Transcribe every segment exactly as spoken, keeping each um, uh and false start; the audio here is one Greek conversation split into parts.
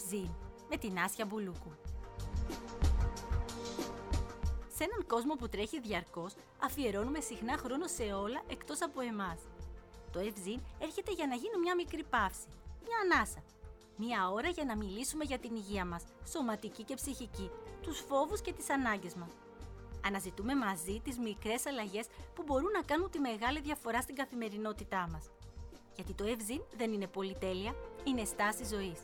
Ευζήν με την Άσια Μπουλούκου. Σε έναν κόσμο που τρέχει διαρκώς, αφιερώνουμε συχνά χρόνο σε όλα εκτός από εμάς. Το Ευζήν έρχεται για να γίνει μια μικρή παύση, μια ανάσα. Μια ώρα για να μιλήσουμε για την υγεία μας, σωματική και ψυχική, τους φόβους και τις ανάγκες μας. Αναζητούμε μαζί τις μικρές αλλαγές που μπορούν να κάνουν τη μεγάλη διαφορά στην καθημερινότητά μας. Γιατί το Ευζήν δεν είναι πολυτέλεια, είναι στάση ζωής.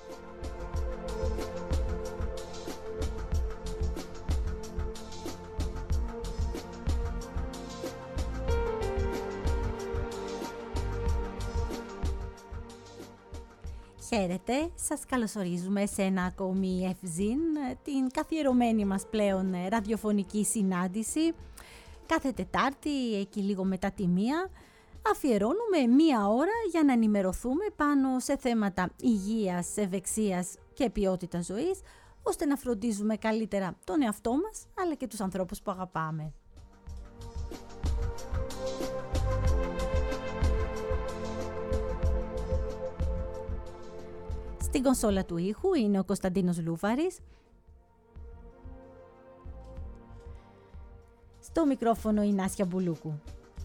Χαίρετε, σας καλωσορίζουμε σε ένα ακόμη Ευζήν, την καθιερωμένη μας πλέον ραδιοφωνική συνάντηση. Κάθε Τετάρτη, εκεί λίγο μετά τη μία, αφιερώνουμε μία ώρα για να ενημερωθούμε πάνω σε θέματα υγείας, ευεξίας και ποιότητας ζωής, ώστε να φροντίζουμε καλύτερα τον εαυτό μας, αλλά και τους ανθρώπους που αγαπάμε. Στην κονσόλα του ήχου είναι ο Κωνσταντίνος Λούβαρης. Στο μικρόφωνο η Άσια Μπουλούκου.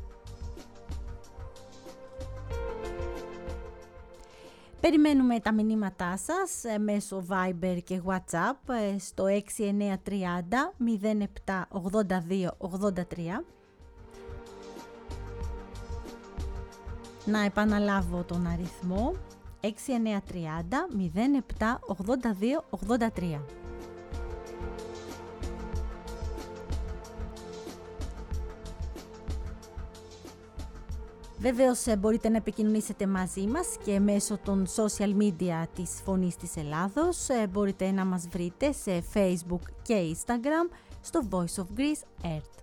Περιμένουμε τα μηνύματά σας μέσω Viber και WhatsApp στο έξι εννιά τρία μηδέν μηδέν επτά ογδόντα δύο ογδόντα τρία. Να επαναλάβω τον αριθμό έξι εννιά τρία μηδέν μηδέν επτά ογδόντα δύο ογδόντα τρία. Βεβαίως μπορείτε να επικοινωνήσετε μαζί μας και μέσω των social media της Φωνής της Ελλάδος. Μπορείτε να μας βρείτε σε Facebook και Instagram στο Voice of Greece Earth.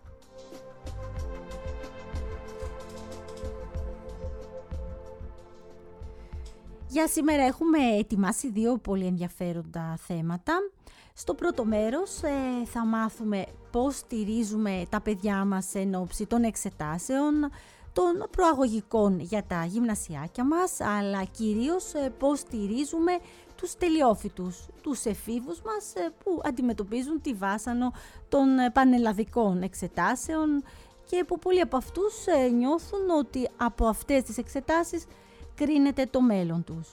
Για σήμερα έχουμε ετοιμάσει δύο πολύ ενδιαφέροντα θέματα. Στο πρώτο μέρος ε, θα μάθουμε πώς στηρίζουμε τα παιδιά μας εν ώψη των εξετάσεων, των προαγωγικών για τα γυμνασιάκια μας, αλλά κυρίως ε, πώς στηρίζουμε τους τελειόφοιτους, τους εφήβους μας ε, που αντιμετωπίζουν τη βάσανο των ε, πανελλαδικών εξετάσεων και που πολλοί από αυτούς ε, νιώθουν ότι από αυτές τις εξετάσεις κρίνεται το μέλλον τους.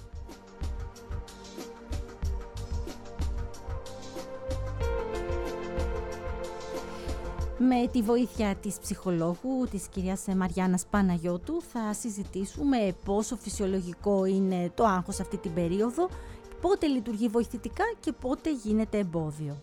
Με τη βοήθεια της ψυχολόγου, της κυρίας Μαριάννας Παναγιώτου, θα συζητήσουμε πόσο φυσιολογικό είναι το άγχος αυτή την περίοδο, πότε λειτουργεί βοηθητικά και πότε γίνεται εμπόδιο.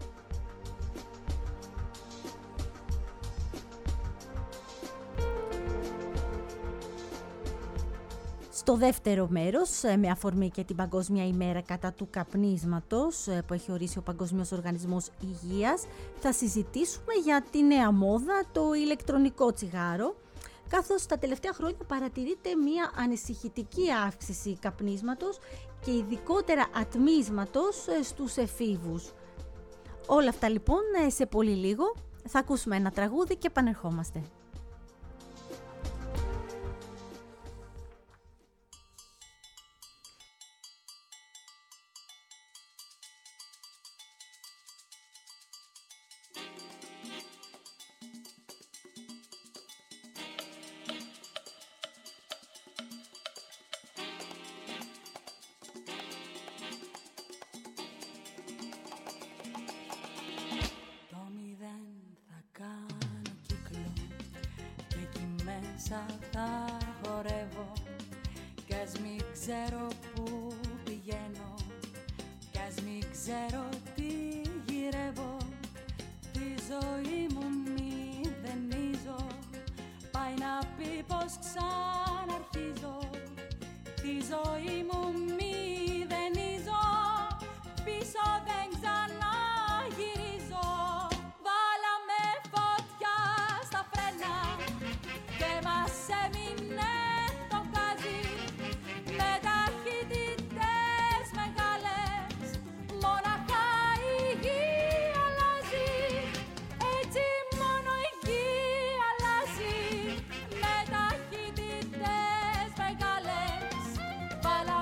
Στο δεύτερο μέρος, με αφορμή και την Παγκόσμια ημέρα κατά του καπνίσματος που έχει ορίσει ο Παγκόσμιος Οργανισμός Υγείας, θα συζητήσουμε για τη νέα μόδα, το ηλεκτρονικό τσιγάρο, καθώς τα τελευταία χρόνια παρατηρείται μια ανησυχητική αύξηση καπνίσματος και ειδικότερα ατμίσματος στους εφήβους. Όλα αυτά λοιπόν σε πολύ λίγο. Θα ακούσουμε ένα τραγούδι και επανερχόμαστε. Θα χορεύω κι ας μην ξέρω που πηγαίνω κι ας μην ξέρω τι γυρεύω, τη ζωή μου μηδενίζω, πάει να πει πως ξαναρχίζω, τη ζωή μου μηδενίζω, πίσω δεν ξαναγυρίζω. Βάλαμε φωτιά στα φρένα και μας έμεινε το γκάζι με ταχύτητες μεγάλες, μοναχά η γη αλλάζει, έτσι μόνο η γη αλλάζει με ταχύτητες μεγάλες. Βάλαμε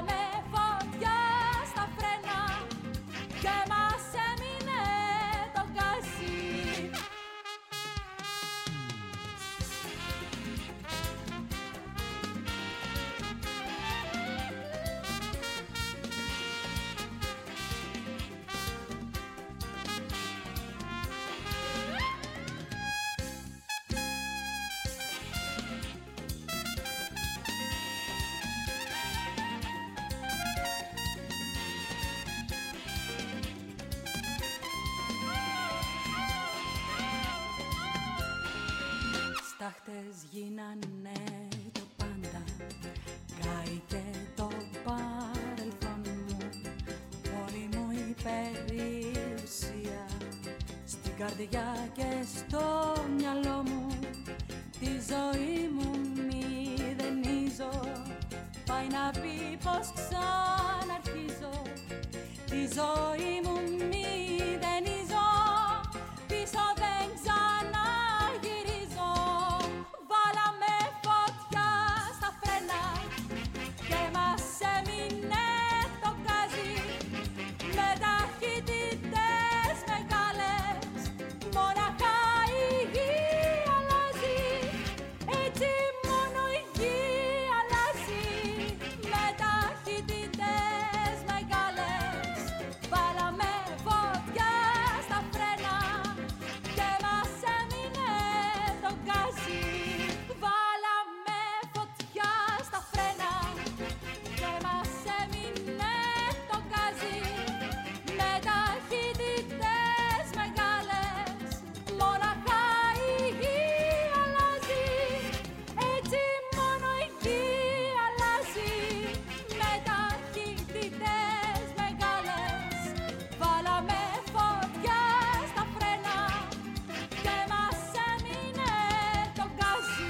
καρδιά και στο μυαλό μου, τη ζωή μου μηδενίζω. Πάει να πει πως ξαναρχίζω, τη ζωή μου μηδενίζω. Πίσω δεν ξαναγυρίζω. Βάλαμε φωτιά στα φρένα και μας έμεινε το γκάζι. Με ταχύτητες μεγάλες μοναχά η γη αλλάζει. Έτσι μόνο η γη αλλάζει. Με ταχύτητες μεγάλες βάλαμε φωτιά στα φρένα και μας έμεινε το γκάζι. Βάλαμε φωτιά στα φρένα και μας έμεινε το γκάζι. Με ταχύτητες μεγάλες μοναχά η γη αλλάζει. Έτσι μόνο η γη αλλάζει. Με ταχύτητες μεγάλες βάλαμε φωτιά στα φρένα και μας έμεινε το γκάζι.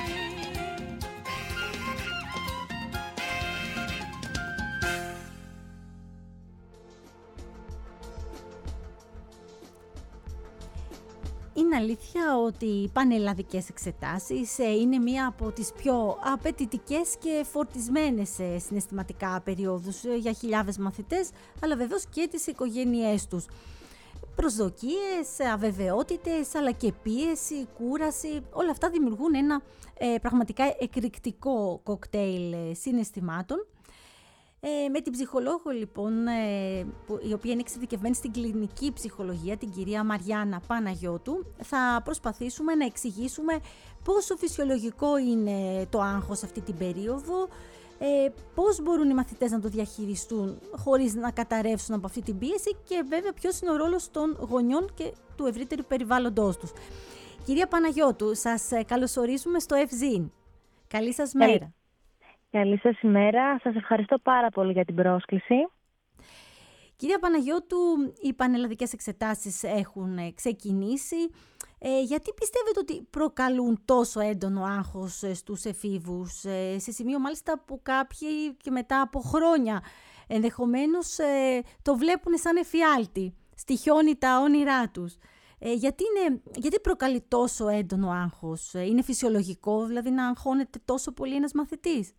Είναι αλήθεια ότι οι πανελλαδικές εξετάσεις ε, είναι μία από τις πιο απαιτητικές και φορτισμένες ε, συναισθηματικά περιόδους ε, για χιλιάδες μαθητές, αλλά βεβαίως και τις οικογένειές τους. Προσδοκίες, αβεβαιότητες, αλλά και πίεση, κούραση, όλα αυτά δημιουργούν ένα ε, πραγματικά εκρηκτικό κοκτέιλ ε, συναισθημάτων. Ε, με την ψυχολόγο λοιπόν, ε, που, η οποία είναι εξειδικευμένη στην κλινική ψυχολογία, την κυρία Μαριάννα Παναγιώτου, θα προσπαθήσουμε να εξηγήσουμε πόσο φυσιολογικό είναι το άγχος αυτή την περίοδο, ε, πώς μπορούν οι μαθητές να το διαχειριστούν χωρίς να καταρρεύσουν από αυτή την πίεση και βέβαια ποιος είναι ο ρόλος των γονιών και του ευρύτερου περιβάλλοντός τους. Κυρία Παναγιώτου, σας καλωσορίζουμε στο ΕΦΖΙΝ. Καλή σας μέρα. Καλή σας ημέρα. Σας ευχαριστώ πάρα πολύ για την πρόσκληση. Κυρία Παναγιώτου, οι πανελλαδικές εξετάσεις έχουν ξεκινήσει. Ε, γιατί πιστεύετε ότι προκαλούν τόσο έντονο άγχος στους εφήβους, ε, σε σημείο μάλιστα που κάποιοι και μετά από χρόνια ενδεχομένως ε, το βλέπουν σαν εφιάλτη, στοιχιώνει τα όνειρά τους. Ε, γιατί, είναι, γιατί προκαλεί τόσο έντονο άγχος, ε, είναι φυσιολογικό δηλαδή να αγχώνεται τόσο πολύ ένας μαθητής?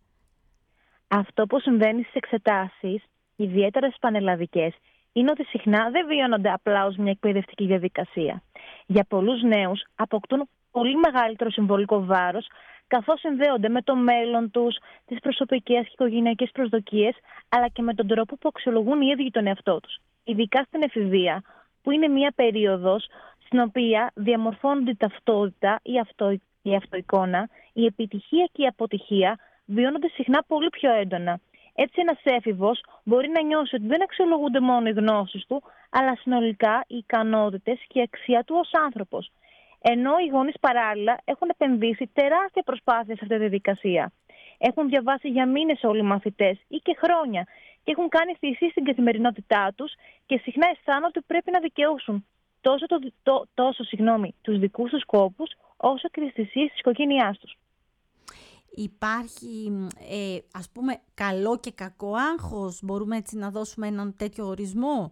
Αυτό που συμβαίνει στις εξετάσεις, ιδιαίτερα στις πανελλαδικές, είναι ότι συχνά δεν βιώνονται απλά ως μια εκπαιδευτική διαδικασία. Για πολλούς νέους αποκτούν πολύ μεγαλύτερο συμβολικό βάρος, καθώς συνδέονται με το μέλλον τους, τις προσωπικές και οικογενειακές προσδοκίες, αλλά και με τον τρόπο που αξιολογούν οι ίδιοι τον εαυτό τους. Ειδικά στην εφηβεία, που είναι μια περίοδος στην οποία διαμορφώνονται η ταυτότητα, η, αυτο, η αυτοεικόνα, η επιτυχία και η αποτυχία βιώνονται συχνά πολύ πιο έντονα. Έτσι, ένας έφηβος μπορεί να νιώσει ότι δεν αξιολογούνται μόνο οι γνώσεις του, αλλά συνολικά οι ικανότητες και η αξία του ως άνθρωπος. Ενώ οι γονείς παράλληλα έχουν επενδύσει τεράστια προσπάθεια σε αυτή τη διαδικασία. Έχουν διαβάσει για μήνες όλοι οι μαθητές ή και χρόνια και έχουν κάνει θυσίες στην καθημερινότητά τους και συχνά αισθάνονται ότι πρέπει να δικαιώσουν τόσο, το, το, τόσο συγγνώμη, τους δικούς τους σκόπους, όσο και τις θυσίες της οικογένειάς τους. Υπάρχει, ε, ας πούμε, καλό και κακό άγχος? Μπορούμε έτσι να δώσουμε έναν τέτοιο ορισμό?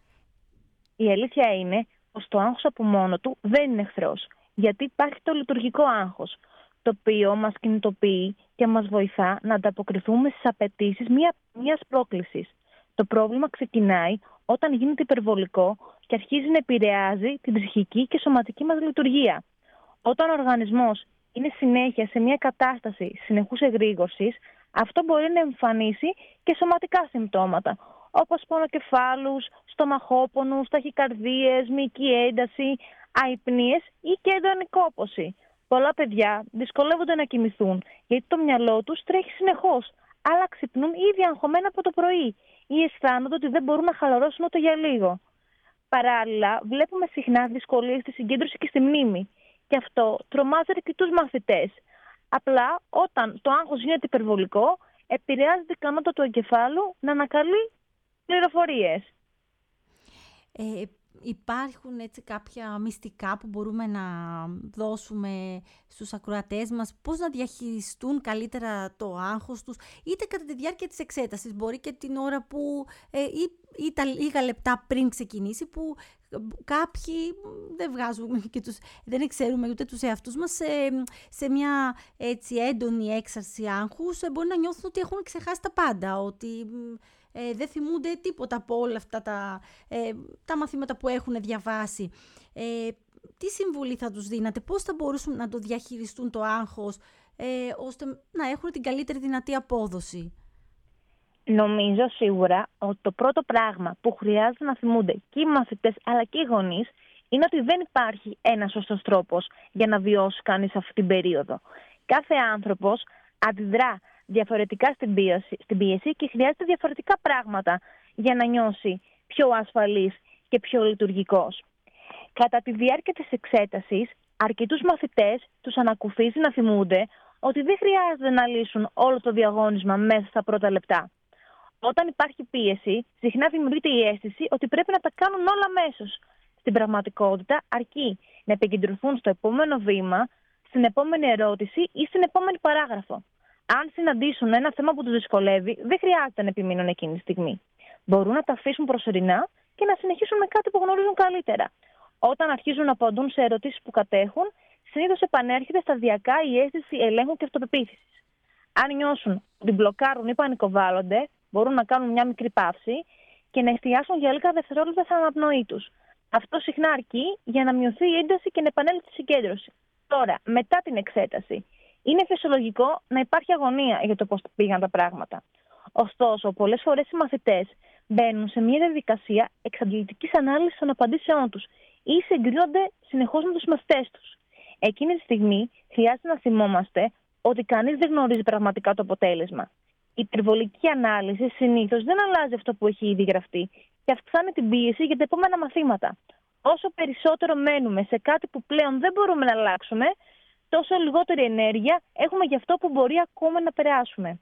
Η αλήθεια είναι πως το άγχος από μόνο του δεν είναι εχθρός. Γιατί υπάρχει το λειτουργικό άγχος, το οποίο μας κινητοποιεί και μας βοηθά να ανταποκριθούμε στις απαιτήσεις μια, μιας πρόκλησης. Το πρόβλημα ξεκινάει όταν γίνεται υπερβολικό και αρχίζει να επηρεάζει την ψυχική και σωματική μας λειτουργία. Όταν ο οργανισμός είναι συνέχεια σε μια κατάσταση συνεχούς εγρήγορσης, αυτό μπορεί να εμφανίσει και σωματικά συμπτώματα, όπως πονοκεφάλους, στομαχόπονους, ταχυκαρδίες, μυϊκή ένταση, αϊπνίες ή και έντονη κόπωση. Πολλά παιδιά δυσκολεύονται να κοιμηθούν, γιατί το μυαλό τους τρέχει συνεχώς, αλλά ξυπνούν ήδη αγχωμένα από το πρωί ή αισθάνονται ότι δεν μπορούν να χαλαρώσουν ούτε για λίγο. Παράλληλα, βλέπουμε συχνά δυσκολίες στη συγκέντρωση και στη μνήμη. Και αυτό τρομάζει αρκετούς μαθητές. Απλά όταν το άγχος γίνεται υπερβολικό, επηρεάζει την ικανότητα του εγκεφάλου να ανακαλεί πληροφορίες. Ε, υπάρχουν έτσι κάποια μυστικά που μπορούμε να δώσουμε στους ακροατές μας, πώς να διαχειριστούν καλύτερα το άγχος τους, είτε κατά τη διάρκεια της εξέτασης, μπορεί και την ώρα που, ε, ή, ή τα λίγα λεπτά πριν ξεκινήσει, που κάποιοι δεν βγάζουν και τους, δεν ξέρουμε ούτε τους εαυτούς μας σε, σε μια έτσι έντονη έξαρση άγχους, μπορεί να νιώθουν ότι έχουν ξεχάσει τα πάντα, ότι ε, δεν θυμούνται τίποτα από όλα αυτά τα, ε, τα μαθήματα που έχουν διαβάσει. Ε, τι συμβουλή θα τους δίνατε, πώς θα μπορούσαν να το διαχειριστούν το άγχος, ε, ώστε να έχουν την καλύτερη δυνατή απόδοση? Νομίζω σίγουρα ότι το πρώτο πράγμα που χρειάζεται να θυμούνται και οι μαθητές αλλά και οι γονείς είναι ότι δεν υπάρχει ένας σωστός τρόπος για να βιώσει κανείς αυτή την περίοδο. Κάθε άνθρωπος αντιδρά διαφορετικά στην πίεση, στην πίεση και χρειάζεται διαφορετικά πράγματα για να νιώσει πιο ασφαλής και πιο λειτουργικός. Κατά τη διάρκεια της εξέτασης, αρκετούς μαθητές τους ανακουφίζει να θυμούνται ότι δεν χρειάζεται να λύσουν όλο το διαγώνισμα μέσα στα πρώτα λεπτά. Όταν υπάρχει πίεση, συχνά δημιουργείται η αίσθηση ότι πρέπει να τα κάνουν όλα αμέσως. Στην πραγματικότητα, αρκεί να επικεντρωθούν στο επόμενο βήμα, στην επόμενη ερώτηση ή στην επόμενη παράγραφο. Αν συναντήσουν ένα θέμα που τους δυσκολεύει, δεν χρειάζεται να επιμείνουν εκείνη τη στιγμή. Μπορούν να τα αφήσουν προσωρινά και να συνεχίσουν με κάτι που γνωρίζουν καλύτερα. Όταν αρχίζουν να απαντούν σε ερωτήσεις που κατέχουν, συνήθως επανέρχεται σταδιακά η αίσθηση ελέγχου και αυτοπεποίθησης. Αν νιώσουν ότι μπλοκάρουν ή πανικοβάλλονται, μπορούν να κάνουν μια μικρή παύση και να εστιάσουν για λίγα δευτερόλεπτα στην αναπνοή τους. Αυτό συχνά αρκεί για να μειωθεί η ένταση και να επανέλθει η συγκέντρωση. Τώρα, μετά την εξέταση, είναι φυσιολογικό να υπάρχει αγωνία για το πώς πήγαν τα πράγματα. Ωστόσο, πολλές φορές οι μαθητές μπαίνουν σε μια διαδικασία εξαντλητικής ανάλυσης των απαντήσεών τους ή συγκρίνονται συνεχώς με τους μαθητές τους. Εκείνη τη στιγμή χρειάζεται να θυμόμαστε ότι κανείς δεν γνωρίζει πραγματικά το αποτέλεσμα. Η υπερβολική ανάλυση συνήθως δεν αλλάζει αυτό που έχει ήδη γραφτεί και αυξάνει την πίεση για τα επόμενα μαθήματα. Όσο περισσότερο μένουμε σε κάτι που πλέον δεν μπορούμε να αλλάξουμε, τόσο λιγότερη ενέργεια έχουμε για αυτό που μπορεί ακόμα να περάσουμε.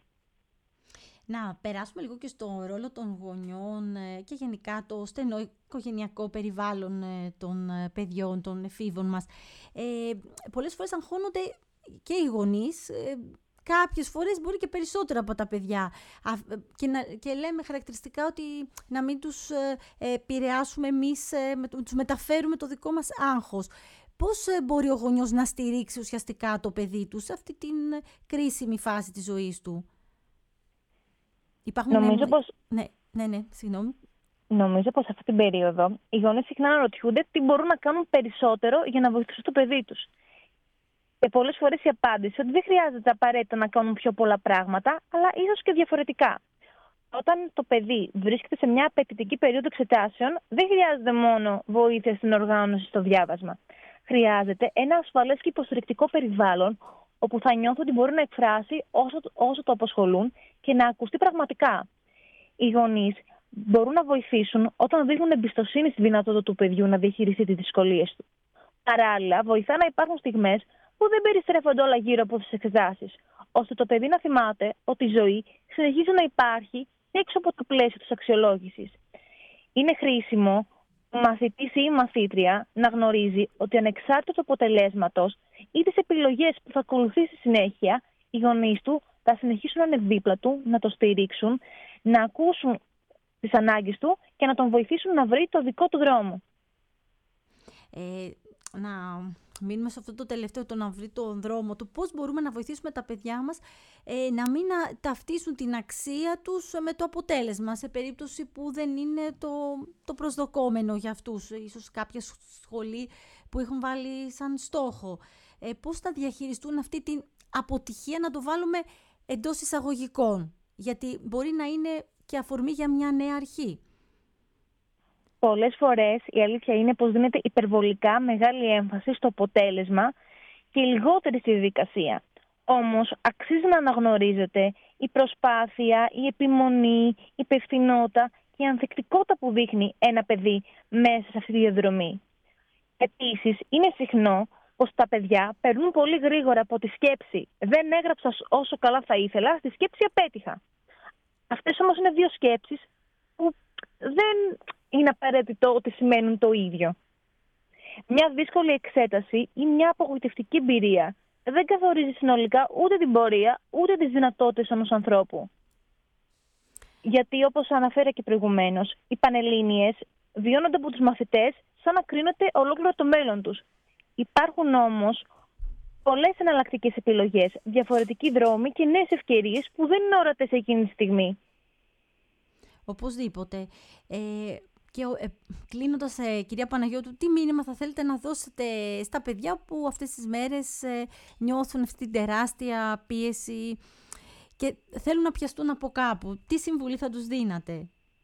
Να περάσουμε λίγο και στο ρόλο των γονιών και γενικά το στενό οικογενειακό περιβάλλον των παιδιών, των εφήβων μας. Ε, πολλές φορές αγχώνονται και οι γονείς, ε, κάποιες φορές μπορεί και περισσότερα από τα παιδιά. Και, να, και λέμε χαρακτηριστικά ότι να μην τους ε, επηρεάσουμε εμείς, ε, με, τους μεταφέρουμε το δικό μας άγχος. Πώς ε, μπορεί ο γονιός να στηρίξει ουσιαστικά το παιδί του σε αυτή την κρίσιμη φάση της ζωής του? Υπάρχουν... Νομίζω πως... Ναι, ναι, ναι, συγγνώμη. Νομίζω πως σε αυτή την περίοδο οι γονείς συχνά αναρωτιούνται τι μπορούν να κάνουν περισσότερο για να βοηθήσουν το παιδί τους. Και πολλές φορές η απάντηση ότι δεν χρειάζεται απαραίτητα να κάνουν πιο πολλά πράγματα, αλλά ίσως και διαφορετικά. Όταν το παιδί βρίσκεται σε μια απαιτητική περίοδο εξετάσεων, δεν χρειάζεται μόνο βοήθεια στην οργάνωση στο διάβασμα. Χρειάζεται ένα ασφαλές και υποστηρικτικό περιβάλλον, όπου θα νιώθει ότι μπορεί να εκφράσει όσο, όσο το απασχολούν και να ακουστεί πραγματικά. Οι γονείς μπορούν να βοηθήσουν όταν δείχνουν εμπιστοσύνη στη δυνατότητα του παιδιού να διαχειριστεί τις δυσκολίες του. Παράλληλα, βοηθά να υπάρχουν στιγμές που δεν περιστρέφονται όλα γύρω από τις εξετάσεις, ώστε το παιδί να θυμάται ότι η ζωή συνεχίζει να υπάρχει έξω από το πλαίσιο της αξιολόγησης. Είναι χρήσιμο ο μαθητής ή η μαθήτρια να γνωρίζει ότι ανεξάρτητα του αποτελέσματος ή τις επιλογές που θα ακολουθήσει συνέχεια, οι γονείς του θα συνεχίσουν να είναι δίπλα του, να το στηρίξουν, να ακούσουν τις ανάγκες του και να τον βοηθήσουν να βρει το δικό του δρόμο. Ε, να μείνουμε σε αυτό το τελευταίο, το να βρει τον δρόμο του. Πώς μπορούμε να βοηθήσουμε τα παιδιά μας ε, να μην να ταυτίσουν την αξία τους με το αποτέλεσμα, σε περίπτωση που δεν είναι το, το προσδοκόμενο για αυτούς. Ίσως κάποια σχολή που έχουν βάλει σαν στόχο. Ε, πώς θα διαχειριστούν αυτή την αποτυχία, να το βάλουμε εντός εισαγωγικών, γιατί μπορεί να είναι και αφορμή για μια νέα αρχή. Πολλές φορές η αλήθεια είναι πως δίνεται υπερβολικά μεγάλη έμφαση στο αποτέλεσμα και λιγότερη στη διαδικασία. Όμως αξίζει να αναγνωρίζεται η προσπάθεια, η επιμονή, η υπευθυνότητα και η ανθεκτικότητα που δείχνει ένα παιδί μέσα σε αυτή τη διαδρομή. Επίσης, είναι συχνό πως τα παιδιά περνούν πολύ γρήγορα από τη σκέψη «δεν έγραψα όσο καλά θα ήθελα» στη σκέψη «απέτυχα». Αυτές όμως είναι δύο σκέψεις που δεν είναι απαραίτητο ότι σημαίνουν το ίδιο. Μια δύσκολη εξέταση ή μια απογοητευτική εμπειρία δεν καθορίζει συνολικά ούτε την πορεία, ούτε τις δυνατότητες ενός ανθρώπου. Γιατί, όπως αναφέρα και προηγουμένως, οι Πανελλήνιες βιώνονται από τους μαθητές σαν να κρίνονται ολόκληρο το μέλλον τους. Υπάρχουν όμως πολλές εναλλακτικές επιλογές, διαφορετικοί δρόμοι και νέες ευκαιρίες που δεν είναι ορατές εκείνη τη στιγμή. Οπωσδήποτε. Ε, και ε, κλείνοντας, ε, κυρία Παναγιώτου, τι μήνυμα θα θέλετε να δώσετε στα παιδιά που αυτές τις μέρες ε, νιώθουν αυτή την τεράστια πίεση και θέλουν να πιαστούν από κάπου? Τι συμβουλή θα τους δίνατε?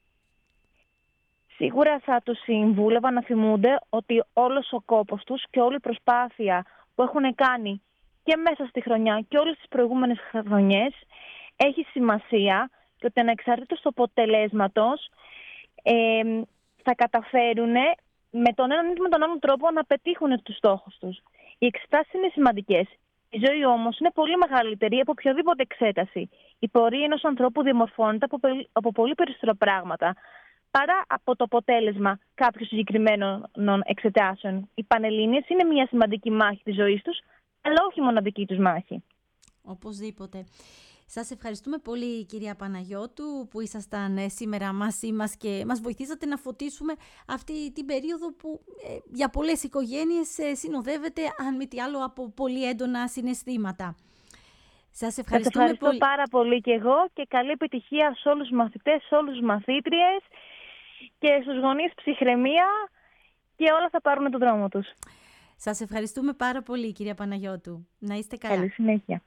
Σίγουρα θα τους συμβούλευα να θυμούνται ότι όλος ο κόπος τους και όλη η προσπάθεια που έχουν κάνει και μέσα στη χρονιά και όλες τις προηγούμενες χρονιές έχει σημασία και ότι ανεξαρτήτως του αποτελέσματος ε, θα καταφέρουν με τον έναν ή με τον άλλον τρόπο να πετύχουν τους στόχους τους. Οι εξετάσεις είναι σημαντικές. Η ζωή όμως είναι πολύ μεγαλύτερη από οποιαδήποτε εξέταση. Η πορεία ενός ανθρώπου διαμορφώνεται από, από πολύ περισσότερα πράγματα παρά από το αποτέλεσμα κάποιων συγκεκριμένων εξετάσεων. Οι Πανελλήνιες είναι μια σημαντική μάχη της ζωής τους, αλλά όχι μοναδική τους μάχη. Οπωσδήποτε. Σας ευχαριστούμε πολύ, κυρία Παναγιώτου, που ήσασταν σήμερα μαζί μας και μας βοηθήσατε να φωτίσουμε αυτή την περίοδο που ε, για πολλές οικογένειες ε, συνοδεύεται, αν μη τι άλλο, από πολύ έντονα συναισθήματα. Σας ευχαριστούμε Σας ευχαριστώ πολύ. πάρα πολύ και εγώ και καλή επιτυχία σε όλους τους μαθητές, σε όλους τους μαθήτριες και στους γονείς, ψυχραιμία, και όλα θα πάρουν τον δρόμο τους. Σας ευχαριστούμε πάρα πολύ, κυρία Παναγιώτου. Να είστε καλά. Καλή συνέχεια.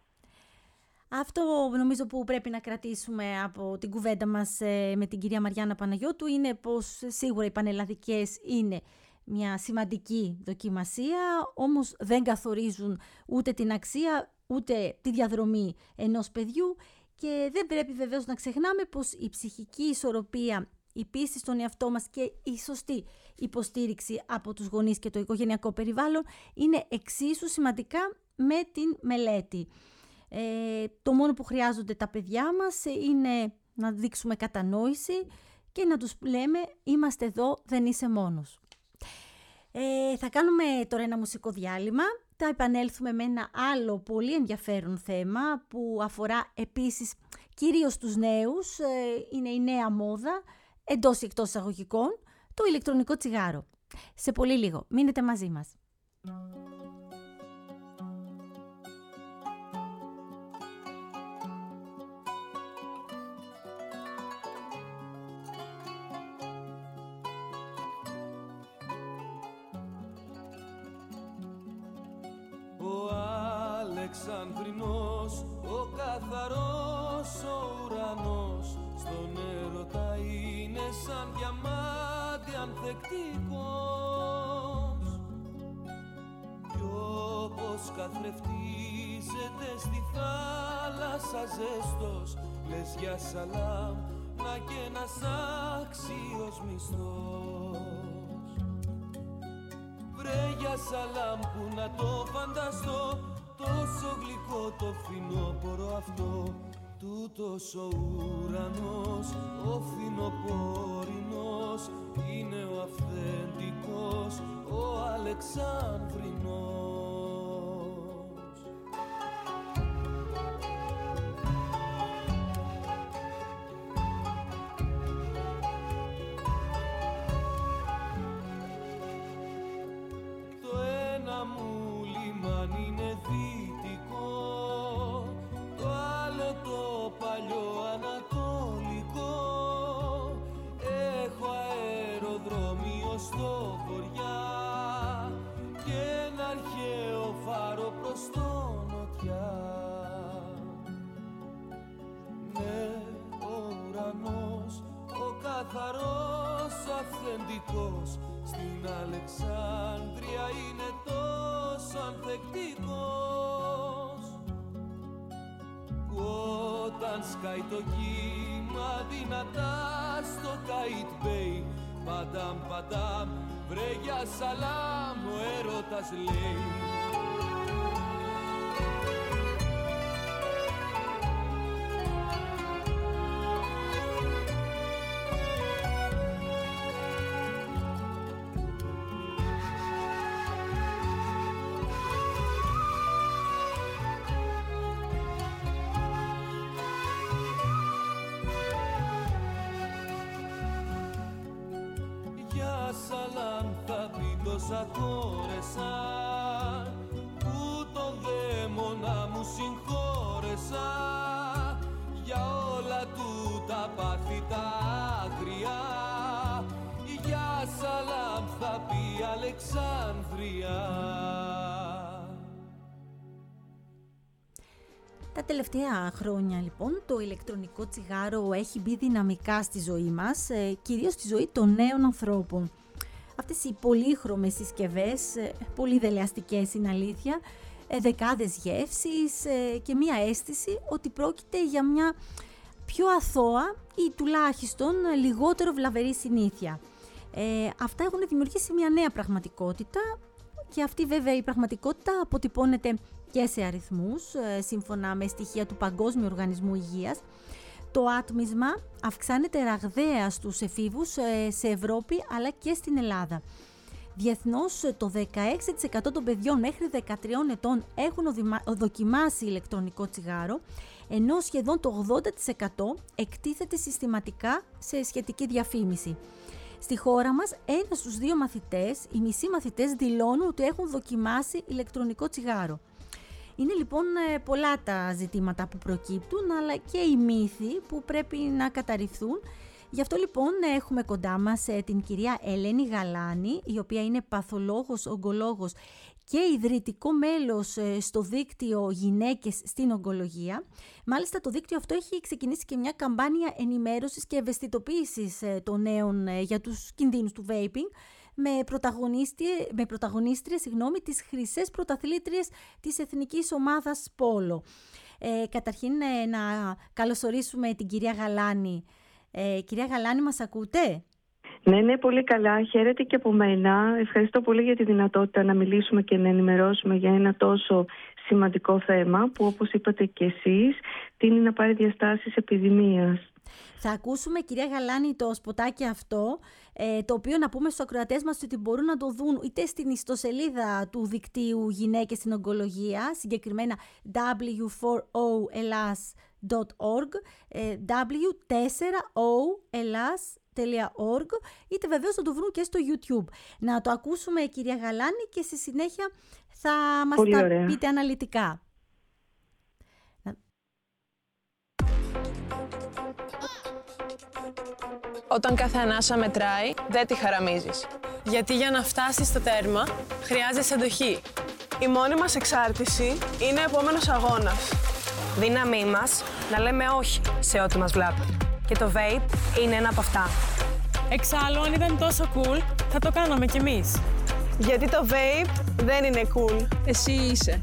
Αυτό νομίζω που πρέπει να κρατήσουμε από την κουβέντα μας με την κυρία Μαριάννα Παναγιώτου είναι πως σίγουρα οι πανελλαδικές είναι μια σημαντική δοκιμασία, όμως δεν καθορίζουν ούτε την αξία ούτε τη διαδρομή ενός παιδιού και δεν πρέπει βεβαίως να ξεχνάμε πως η ψυχική ισορροπία, η πίστη στον εαυτό μας και η σωστή υποστήριξη από τους γονείς και το οικογενειακό περιβάλλον είναι εξίσου σημαντικά με την μελέτη. Ε, το μόνο που χρειάζονται τα παιδιά μας είναι να δείξουμε κατανόηση και να τους λέμε είμαστε εδώ, δεν είσαι μόνος. Ε, θα κάνουμε τώρα ένα μουσικό διάλειμμα. Θα επανέλθουμε με ένα άλλο πολύ ενδιαφέρον θέμα που αφορά επίσης κυρίως τους νέους. Ε, είναι η νέα μόδα, εντός ή εκτός εισαγωγικών, το ηλεκτρονικό τσιγάρο. Σε πολύ λίγο. Μείνετε μαζί μας. Αλεξανδρινός, ο καθαρός ο ουρανός, στον έρωτα είναι σαν διαμάντι ανθεκτικός. Κι όπως καθρεφτίζεται στη θάλασσα ζεστός, λες για σαλάμ, να και ένας άξιος μισθός. Βρε για σαλάμ που να το φανταστώ, τόσο γλυκό το φθινόπωρο αυτό, τούτος ο ουρανός, ο φθινοπορεινός, είναι ο αυθεντικός, ο Αλεξανδρινός. Το ένα μου λιμάνι είναι δυτικό, το άλλο το παλιό ανατολικό. Έχω αεροδρόμιο στο βοριά και ένα αρχαίο φάρο προς το νοτιά. Ναι, ο ουρανός, ο καθαρός, αυθεντικός, στην Αλεξάνδρεια είναι τόσο ανθεκτικός. Όταν σκάει το κύμα δυνατά στο Καϊτ Μπέι, παντάμ παντάμ, βρε για σαλάμ, ο έρωτας λέει. όσα χώρεσαν, που το δαίμονα μου συγχώρεσα για όλα του τα πάθη τα άγρια. Για Σαλάμ θα πει Αλεξάνδρεια. Τα τελευταία χρόνια λοιπόν το ηλεκτρονικό τσιγάρο έχει μπει δυναμικά στη ζωή μας, κυρίως στη ζωή των νέων ανθρώπων. Αυτές οι πολύχρωμες συσκευές, πολύ δελεαστικές είναι αλήθεια, δεκάδες γεύσεις και μία αίσθηση ότι πρόκειται για μια πιο αθώα ή τουλάχιστον λιγότερο βλαβερή συνήθεια. Ε, αυτά έχουν δημιουργήσει μια νέα πραγματικότητα και αυτή βέβαια η πραγματικότητα αποτυπώνεται και σε αριθμούς, σύμφωνα με στοιχεία του Παγκόσμιου Οργανισμού Υγείας. Το άτμισμα αυξάνεται ραγδαία στους εφήβους σε Ευρώπη αλλά και στην Ελλάδα. Διεθνώς το δεκαέξι τοις εκατό των παιδιών μέχρι δεκατριών ετών έχουν δοκιμάσει ηλεκτρονικό τσιγάρο, ενώ σχεδόν το ογδόντα τοις εκατό εκτίθεται συστηματικά σε σχετική διαφήμιση. Στη χώρα μας, ένα στους δύο μαθητές, οι μισοί μαθητές δηλώνουν ότι έχουν δοκιμάσει ηλεκτρονικό τσιγάρο. Είναι λοιπόν πολλά τα ζητήματα που προκύπτουν, αλλά και οι μύθοι που πρέπει να καταρριφθούν. Γι' αυτό λοιπόν έχουμε κοντά μας την κυρία Ελένη Γαλάνη, η οποία είναι παθολόγος, ογκολόγος και ιδρυτικό μέλος στο δίκτυο Γυναίκες στην Ογκολογία. Μάλιστα το δίκτυο αυτό έχει ξεκινήσει και μια καμπάνια ενημέρωσης και ευαισθητοποίησης των νέων για τους κινδύνους του vaping, με, με πρωταγωνίστριες συγγνώμη, τις χρυσές πρωταθλήτριες της εθνικής ομάδας Πόλο. Ε, καταρχήν ε, να καλωσορίσουμε την κυρία Γαλάνη. Ε, κυρία Γαλάνη, μας ακούτε? Ναι, ναι, πολύ καλά. Χαίρετε και από μένα. Ευχαριστώ πολύ για τη δυνατότητα να μιλήσουμε και να ενημερώσουμε για ένα τόσο σημαντικό θέμα που, όπως είπατε και εσείς, τείνει να πάρει διαστάσεις επιδημίας. Θα ακούσουμε, κυρία Γαλάνη, το σποτάκι αυτό, ε, το οποίο να πούμε στους ακροατές μας ότι μπορούν να το δουν είτε στην ιστοσελίδα του δικτύου Γυναίκες στην Ογκολογία, συγκεκριμένα ντάμπλιου φορ ο ελλάς τελεία org, ε, ντάμπλιου φορ ο ελλάς τελεία org, είτε βεβαίως θα το βρουν και στο YouTube. Να το ακούσουμε, κυρία Γαλάνη, και στη συνέχεια θα μας Πολύ τα ωραία. πείτε αναλυτικά. Όταν κάθε ανάσα μετράει, δεν τη χαραμίζεις. Γιατί για να φτάσεις στο τέρμα, χρειάζεσαι αντοχή. Η μόνη μας εξάρτηση είναι ο επόμενος αγώνας. Δύναμή μας να λέμε όχι σε ό,τι μας βλάπτει. Και το vape είναι ένα από αυτά. Εξάλλου, αν ήταν τόσο cool, θα το κάναμε κι εμείς. Γιατί το vape δεν είναι cool. Εσύ είσαι.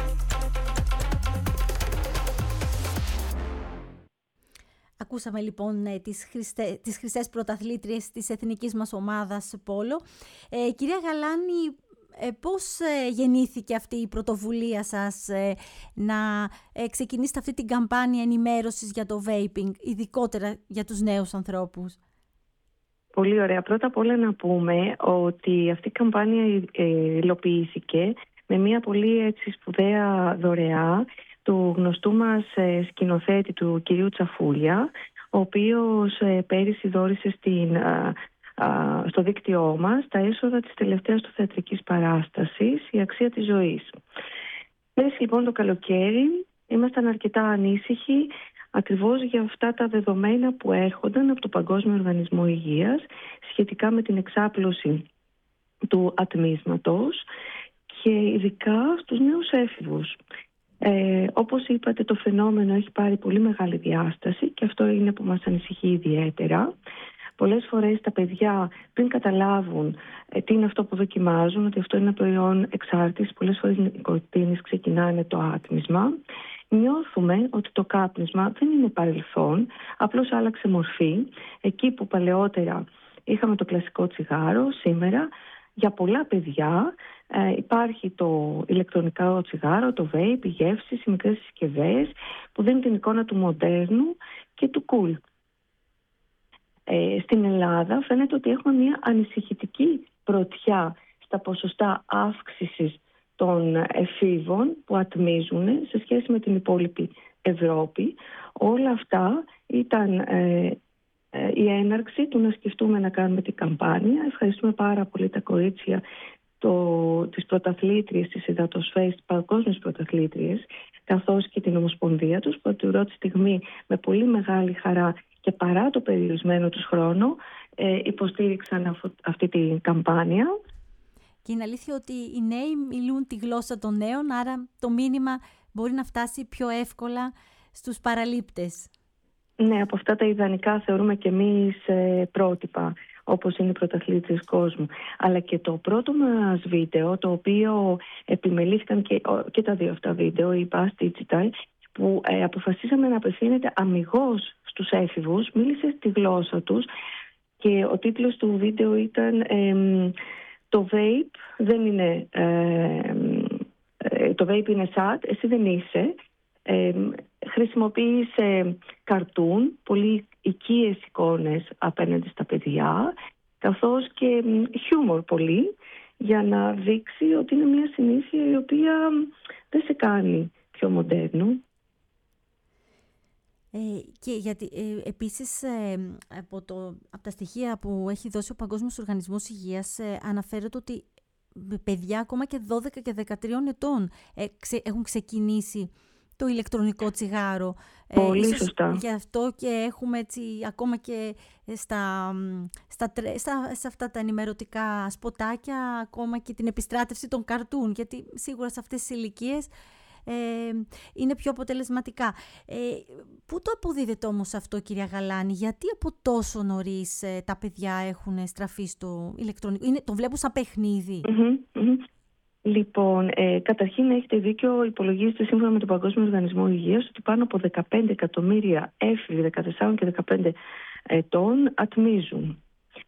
Ακούσαμε λοιπόν ε, τις, χρηστε, τις χρυσές πρωταθλήτριες της εθνικής μας ομάδας Πόλο. Ε, κυρία Γαλάνη, ε, πώς ε, γεννήθηκε αυτή η πρωτοβουλία σας ε, να ε, ξεκινήσετε αυτή την καμπάνια ενημέρωσης για το vaping, ειδικότερα για τους νέους ανθρώπους? Πολύ ωραία. Πρώτα απ' όλα να πούμε ότι αυτή η καμπάνια υλοποιήθηκε με μια πολύ έτσι σπουδαία δωρεά του γνωστού μας σκηνοθέτη, του κυρίου Τσαφούλια, ο οποίος πέρυσι δώρισε στην, α, α, στο δίκτυό μας τα έσοδα της τελευταίας του θεατρικής παράστασης, η αξία της ζωής. Πέρυσι λοιπόν το καλοκαίρι ήμασταν αρκετά ανήσυχοι ακριβώς για αυτά τα δεδομένα που έρχονταν από το Παγκόσμιο Οργανισμό Υγείας σχετικά με την εξάπλωση του ατμίσματος και ειδικά στους νέους έφηβους. Ε, όπως είπατε, το φαινόμενο έχει πάρει πολύ μεγάλη διάσταση και αυτό είναι που μας ανησυχεί ιδιαίτερα. Πολλές φορές τα παιδιά, πριν καταλάβουν ε, τι είναι αυτό που δοκιμάζουν, ότι αυτό είναι ένα προϊόν εξάρτησης, πολλές φορές νοικοτήνης ξεκινάνε το άτμισμα, νιώθουμε ότι το κάπνισμα δεν είναι παρελθόν, απλώς άλλαξε μορφή. Εκεί που παλαιότερα είχαμε το κλασικό τσιγάρο, σήμερα για πολλά παιδιά ε, υπάρχει το ηλεκτρονικό τσιγάρο, το vape, οι γεύσεις, οι μικρές συσκευές που δίνουν την εικόνα του μοντέρνου και του cool. Ε, στην Ελλάδα φαίνεται ότι έχουμε μια ανησυχητική πρωτιά στα ποσοστά αύξησης των εφήβων που ατμίζουν σε σχέση με την υπόλοιπη Ευρώπη. Όλα αυτά ήταν ε, ε, η έναρξη του να σκεφτούμε να κάνουμε την καμπάνια. Ευχαριστούμε πάρα πολύ τα κορίτσια το, τις πρωταθλήτριες της υδατοσφαίρης, τις παγκόσμιες πρωταθλήτριες, καθώς και την Ομοσπονδία τους, που την πρώτη στιγμή με πολύ μεγάλη χαρά και παρά το περιορισμένο τους χρόνο ε, υποστήριξαν αφ, αυτή την καμπάνια. Και είναι αλήθεια ότι οι νέοι μιλούν τη γλώσσα των νέων, άρα το μήνυμα μπορεί να φτάσει πιο εύκολα στους παραλήπτες. Ναι, από αυτά τα ιδανικά θεωρούμε και εμείς ε, πρότυπα, όπως είναι οι πρωταθλήτριες κόσμου. Αλλά και το πρώτο μας βίντεο, το οποίο επιμελήθηκαν και, και τα δύο αυτά βίντεο, η Pass Digital, που ε, αποφασίσαμε να απευθύνεται αμιγώς στους έφηβους, μίλησε στη γλώσσα τους και ο τίτλος του βίντεο ήταν ε, «Το vape δεν είναι, ε, ε, το vape είναι sad, εσύ δεν είσαι». Ε, χρησιμοποίησε καρτούν, πολύ οικίες εικόνες απέναντι στα παιδιά, καθώς και χιούμορ πολύ, για να δείξει ότι είναι μια συνήθεια η οποία δεν σε κάνει πιο μοντέρνο. Ε, και γιατί ε, επίσης ε, από, το, από τα στοιχεία που έχει δώσει ο Παγκόσμιος Οργανισμός Υγείας ε, αναφέρεται ότι παιδιά ακόμα και δώδεκα και δεκατρία ετών ε, ξε, έχουν ξεκινήσει το ηλεκτρονικό τσιγάρο. Πολύ ε, σωστά. Γι' αυτό και έχουμε έτσι ακόμα και στα, στα, στα, σε αυτά τα ενημερωτικά σποτάκια ακόμα και την επιστράτευση των καρτούν, γιατί σίγουρα σε αυτές τις ηλικίες ε, είναι πιο αποτελεσματικά. Ε, πού το αποδίδεται όμως αυτό, κυρία Γαλάνη, γιατί από τόσο νωρίς ε, τα παιδιά έχουν στραφεί στο ηλεκτρονικό, είναι, το βλέπουν σαν παιχνίδι? Mm-hmm, mm-hmm. Λοιπόν, ε, καταρχήν έχετε δίκιο, υπολογίζεται σύμφωνα με τον Παγκόσμιο Οργανισμό Υγείας ότι πάνω από δεκαπέντε εκατομμύρια έφηβοι δεκατέσσερα και δεκαπέντε ετών ατμίζουν.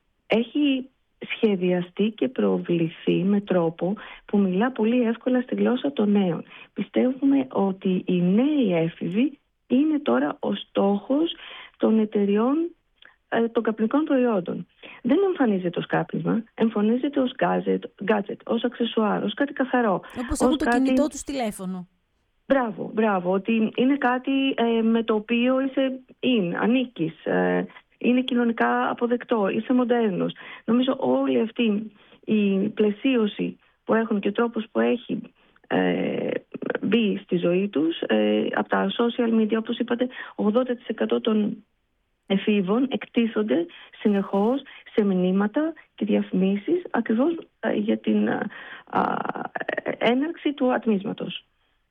Έχει σχεδιαστεί και προβληθεί με τρόπο που μιλά πολύ εύκολα στη γλώσσα των νέων. Πιστεύουμε ότι οι νέοι έφηβοι είναι τώρα ο στόχος των εταιριών των καπνικών προϊόντων. Δεν εμφανίζεται ως κάπνισμα, εμφανίζεται ως gadget, gadget, ως αξεσουάρ, ως κάτι καθαρό. Όπως έχουν το κάτι... κινητό τους τηλέφωνο. Μπράβο, μπράβο, ότι είναι κάτι ε, με το οποίο είσαι in, ανήκεις, ε, είναι κοινωνικά αποδεκτό, είσαι μοντέρνος. Νομίζω όλη αυτή η πλαισίωση που έχουν και ο τρόπος που έχει ε, μπει στη ζωή τους, ε, από τα social media, όπως είπατε, ογδόντα τοις εκατό των εφήβων εκτίθονται συνεχώς σε μηνύματα και διαφημίσεις ακριβώς ε, για την ε, ε, έναρξη του ατμίσματος.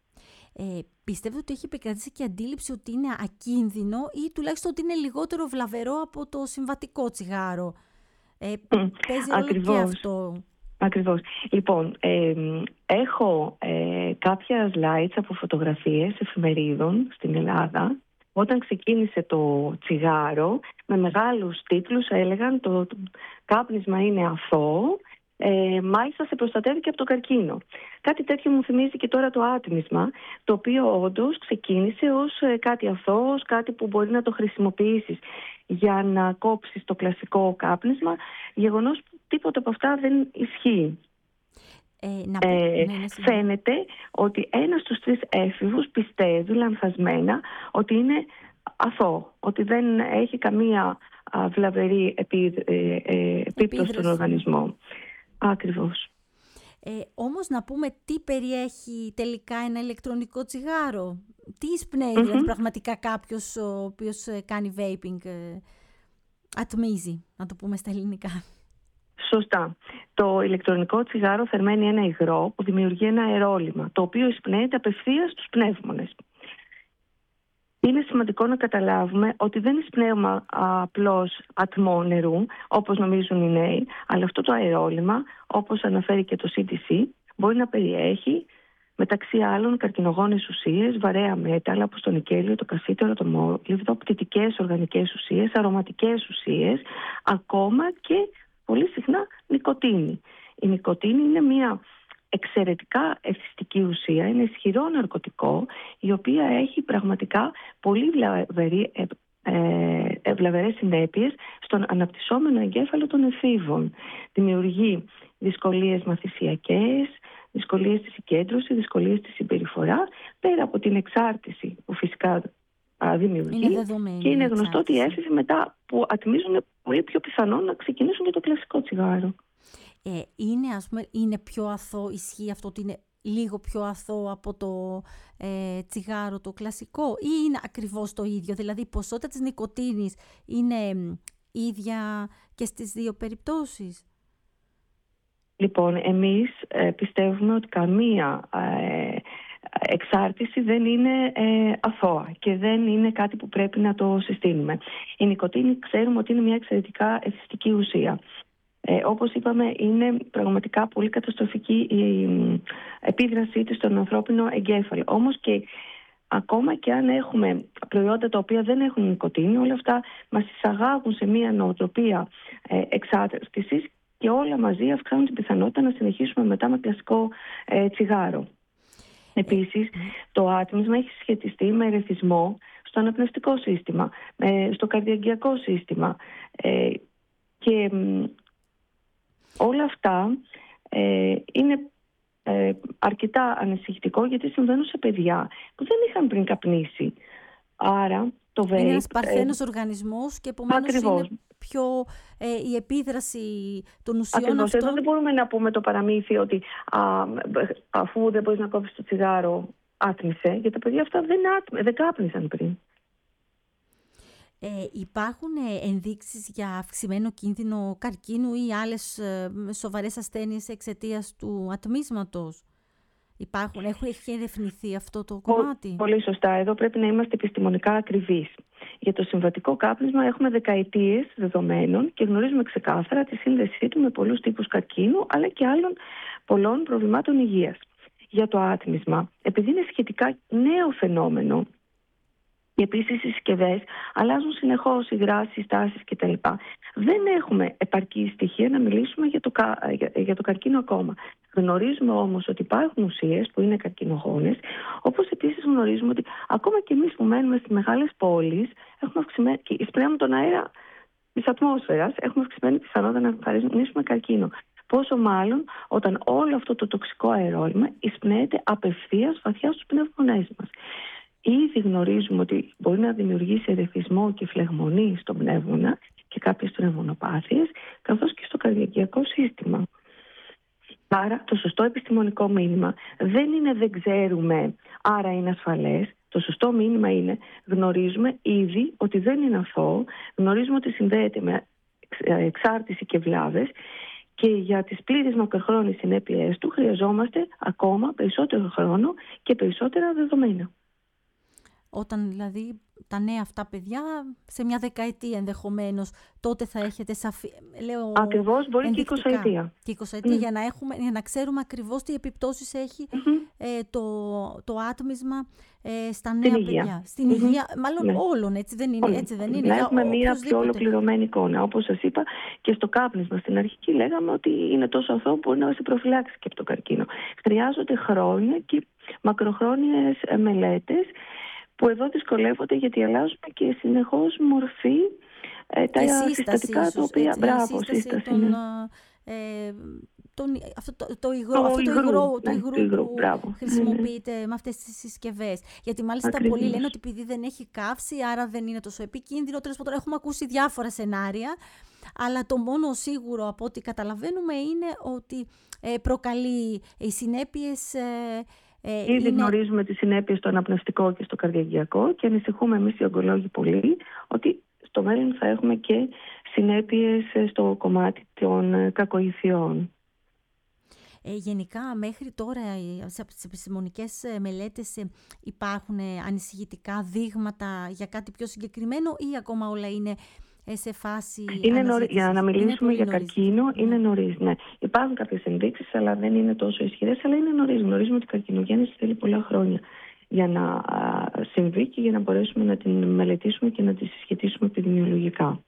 Ε, πιστεύετε ότι έχει επικρατήσει και αντίληψη ότι είναι ακίνδυνο ή τουλάχιστον ότι είναι λιγότερο βλαβερό από το συμβατικό τσιγάρο? Ε, mm, παίζει ρόλο ακριβώς. Και αυτό. Ακριβώς. Λοιπόν, ε, έχω ε, κάποια slides από φωτογραφίες εφημερίδων στην Ελλάδα. Όταν ξεκίνησε το τσιγάρο, με μεγάλους τίτλους έλεγαν το, το κάπνισμα είναι αθώο, ε, μάλιστα σε προστατεύει και από το καρκίνο. Κάτι τέτοιο μου θυμίζει και τώρα το άτμισμα, το οποίο όντως ξεκίνησε ως ε, κάτι αθώο, ως κάτι που μπορεί να το χρησιμοποιήσεις για να κόψεις το κλασικό κάπνισμα, γεγονός που τίποτα από αυτά δεν ισχύει. Ε, να... ε, ναι, ναι, φαίνεται ότι ένας στους τρεις έφηβους πιστεύει λανθασμένα ότι είναι αθώο, ότι δεν έχει καμία α, βλαβερή επί, ε, ε, επίπτωση στον οργανισμό. Ακριβώς. Ε, όμως να πούμε τι περιέχει τελικά ένα ηλεκτρονικό τσιγάρο. Τι εισπνέει mm-hmm. δηλαδή πραγματικά κάποιος ο οποίος κάνει vaping, ε, ατμίζει, να το πούμε στα ελληνικά. Σωστά. Το ηλεκτρονικό τσιγάρο θερμαίνει ένα υγρό που δημιουργεί ένα αερόλυμα, το οποίο εισπνέεται απευθείας στους πνεύμονες. Είναι σημαντικό να καταλάβουμε ότι δεν εισπνέουμε απλώς ατμό νερού, όπως νομίζουν οι νέοι, αλλά αυτό το αερόλυμα, όπως αναφέρει και το σι ντι σι, μπορεί να περιέχει μεταξύ άλλων καρκινογόνες ουσίες, βαρέα μέταλλα όπως το νικέλιο, το κασίτερο, το μόλιβδο, πτυτικές οργανικές ουσίες, αρωματικές ουσίες, ακόμα και πολύ συχνά νικοτίνη. Η νικοτίνη είναι μια εξαιρετικά ευθυστική ουσία, είναι ισχυρό ναρκωτικό, η οποία έχει πραγματικά πολύ βλαβερή, ε, ε, βλαβερές συνέπειες στον αναπτυσσόμενο εγκέφαλο των εφήβων. Δημιουργεί δυσκολίες μαθησιακές, δυσκολίες στη συγκέντρωση, δυσκολίες στη συμπεριφορά, πέρα από την εξάρτηση που φυσικά α, δημιουργεί. Είναι δεδομένη, και είναι γνωστό ότι οι έφηβοι μετά που ατμίζουν πολύ πιο πιθανό να ξεκινήσουν και το κλασικό τσιγάρο. ε, είναι, ας πούμε, είναι πιο αθώο, ισχύει αυτό ότι είναι λίγο πιο αθώο από το ε, τσιγάρο το κλασικό, ή είναι ακριβώς το ίδιο, δηλαδή η ποσότητα της νικοτίνης είναι ίδια και στις δύο περιπτώσεις? Λοιπόν, εμείς ε, πιστεύουμε ότι καμία ε, εξάρτηση δεν είναι ε, αθώα και δεν είναι κάτι που πρέπει να το συστήνουμε. Η νικοτίνη ξέρουμε ότι είναι μια εξαιρετικά εθιστική ουσία. Ε, όπως είπαμε, είναι πραγματικά πολύ καταστροφική η επίδρασή της στον ανθρώπινο εγκέφαλο. Όμως και ακόμα και αν έχουμε προϊόντα τα οποία δεν έχουν νικοτίνη, όλα αυτά μας εισαγάγουν σε μια νοοτροπία ε, εξάρτησης και όλα μαζί αυξάνουν την πιθανότητα να συνεχίσουμε μετά με κλασικό ε, τσιγάρο. Επίσης, το άτμισμα έχει σχετιστεί με ερεθισμό στο αναπνευστικό σύστημα, ε, στο καρδιαγγειακό σύστημα ε, και όλα αυτά ε, είναι ε, αρκετά ανησυχητικό, γιατί συμβαίνουν σε παιδιά που δεν είχαν πριν καπνίσει. Άρα το vape... Είναι ένας παρθένος ε, οργανισμός και επομένως ακριβώς. είναι πιο ε, η επίδραση των ουσιών ακριβώς. αυτών... Εδώ δεν μπορούμε να πούμε το παραμύθι ότι α, αφού δεν μπορείς να κόψεις το τσιγάρο, άτμισε, γιατί τα παιδιά αυτά δεν, άτμι, δεν κάπνισαν πριν. Ε, υπάρχουν ε, ενδείξεις για αυξημένο κίνδυνο καρκίνου ή άλλες ε, σοβαρές ασθένειες εξαιτίας του ατμίσματος? Υπάρχουν, έχουν, έχει ερευνηθεί αυτό το κομμάτι? Πολύ σωστά. Εδώ πρέπει να είμαστε επιστημονικά ακριβείς. Για το συμβατικό κάπνισμα έχουμε δεκαετίες δεδομένων και γνωρίζουμε ξεκάθαρα τη σύνδεσή του με πολλούς τύπους καρκίνου, αλλά και άλλων πολλών προβλημάτων υγείας. Για το άτμισμα, επειδή είναι σχετικά νέο φαινόμενο, και επίσης οι συσκευές αλλάζουν συνεχώς, οι γράσεις, οι στάσεις κτλ. Δεν έχουμε επαρκή στοιχεία να μιλήσουμε για το, για, για το καρκίνο ακόμα. Γνωρίζουμε όμως ότι υπάρχουν ουσίες που είναι καρκινογόνες, όπως επίσης γνωρίζουμε ότι ακόμα και εμείς που μένουμε στις μεγάλες πόλεις έχουμε αυξημένη, και εισπραίμε τον αέρα της ατμόσφαιρας, έχουμε αυξημένη πιθανότητα να εμφανίσουμε καρκίνο. Πόσο μάλλον όταν όλο αυτό το τοξικό αερόλυμα εισπνέεται απευθείας βαθιά στους πνεύμονές μας. Ήδη γνωρίζουμε ότι μπορεί να δημιουργήσει ερεθισμό και φλεγμονή στον πνεύμονα και κάποιες πνευμονοπάθειες, καθώς και στο καρδιαγγειακό σύστημα. Άρα το σωστό επιστημονικό μήνυμα δεν είναι δεν ξέρουμε, άρα είναι ασφαλές. Το σωστό μήνυμα είναι γνωρίζουμε ήδη ότι δεν είναι αθώο, γνωρίζουμε ότι συνδέεται με εξάρτηση και βλάβες και για τις πλήρες μακροχρόνιες συνέπειες του χρειαζόμαστε ακόμα περισσότερο χρόνο και περισσότερα δεδομένα. Όταν δηλαδή τα νέα αυτά παιδιά σε μια δεκαετία ενδεχομένως, τότε θα έχετε σαφή... Λέω, ακριβώς, μπορεί και εικοσαετία. Και εικοσαετία mm. για, να έχουμε, για να ξέρουμε ακριβώς τι επιπτώσεις έχει mm-hmm. ε, το, το άτμισμα ε, στα νέα Στην παιδιά. υγεία. Στην mm-hmm. υγεία, μάλλον ναι. όλων, έτσι δεν είναι. Έτσι δεν είναι να για έχουμε μια οποιοσδήποτε. πιο ολοκληρωμένη εικόνα. Όπως σας είπα και στο κάπνισμα στην αρχική λέγαμε ότι είναι τόσο αθώο που μπορεί να σε προφυλάξει και από το καρκίνο. Χρειάζονται χρόνια και μακροχρόνιες μελέτες, που εδώ δυσκολεύονται γιατί αλλάζουμε και συνεχώς μορφή ε, τα συστατικά τα οποία... Έτσι, μπράβο, η σύσταση, σύσταση των, ναι. ε, τον, αυτό το, το υγρό, το αυτό υγρού, το υγρό, ναι, το υγρού το υγρού, που μπράβο. χρησιμοποιείται ναι, ναι. με αυτές τις συσκευές. Γιατί μάλιστα Ακριβώς. πολλοί λένε ότι επειδή δεν έχει καύση, άρα δεν είναι τόσο επικίνδυνο. Τέλος πάντων, έχουμε ακούσει διάφορα σενάρια, αλλά το μόνο σίγουρο από ό,τι καταλαβαίνουμε είναι ότι ε, προκαλεί οι συνέπειες... Ε, Ε, Ήδη είναι... γνωρίζουμε τις συνέπειες στο αναπνευστικό και στο καρδιαγγειακό και ανησυχούμε εμείς οι ογκολόγοι πολύ ότι στο μέλλον θα έχουμε και συνέπειες στο κομμάτι των κακοηθειών. Ε, γενικά μέχρι τώρα στις επιστημονικές μελέτες υπάρχουν ανησυχητικά δείγματα για κάτι πιο συγκεκριμένο ή ακόμα όλα είναι σε φάση είναι νωρί... Για να μιλήσουμε για νωρίς. καρκίνο είναι νωρίς, ναι. Υπάρχουν κάποιες ενδείξεις αλλά δεν είναι τόσο ισχυρές, αλλά είναι νωρίς. Γνωρίζουμε ότι η καρκινογέννηση θέλει πολλά χρόνια για να α, συμβεί και για να μπορέσουμε να την μελετήσουμε και να τη συσχετίσουμε επιδημιολογικά.